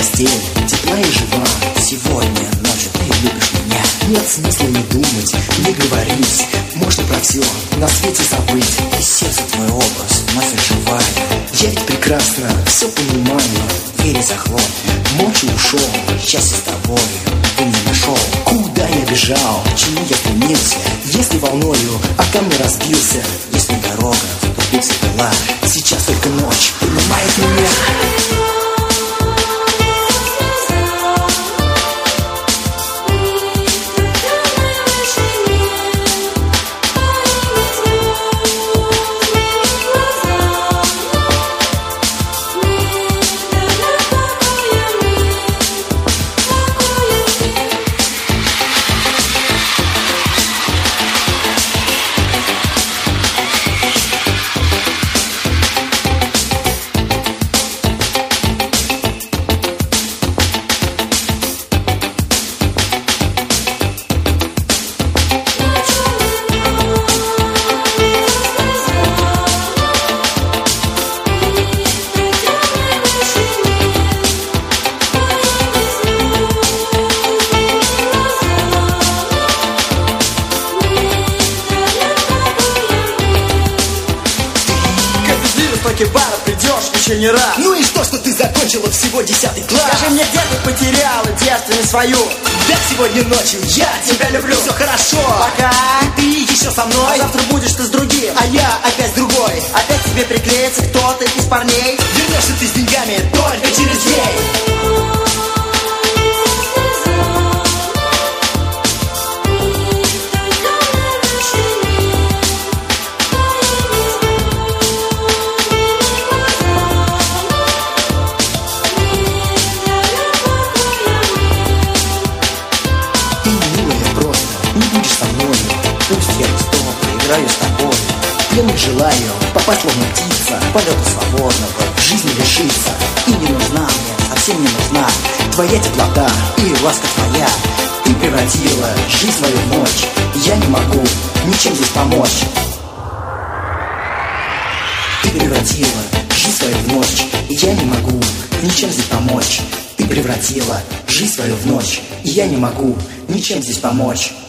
постель, тепла и жива. Сегодня ночью ты любишь меня. Нет смысла не думать, не говорить. Можно про все на свете забыть. И сердце твой образ вновь оживает. Я ведь прекрасно все понимаю. Двери захлоп, ночью ушел. Счастье с тобой ты не нашел. Куда я бежал, к чему я стремился? Если волною о камни разбился, если дорога в тупик завела, сейчас только ночь понимает меня. Бара придешь еще не раз. Ну и что ты закончила всего 10-й класс? Скажи мне, где ты потеряла девственность свою? Да сегодня ночью я тебя люблю. Все хорошо, пока ты еще со мной. А завтра будешь ты с другим, а я опять с другой. Опять тебе приклеится кто-то из парней. Вернешься ты с деньгами только через день. Пусть я снова поиграю с тобой. Пьяный желаю попасть, словно птица, полета свободного, жизни лишиться. И не нужна мне, совсем не нужна твоя теплота и ласка твоя. Ты превратила жизнь свою в ночь. Я не могу ничем здесь помочь. Ты превратила жизнь свою в ночь. Я не могу ничем здесь помочь. Ты превратила жизнь свою в ночь. Я не могу ничем здесь помочь.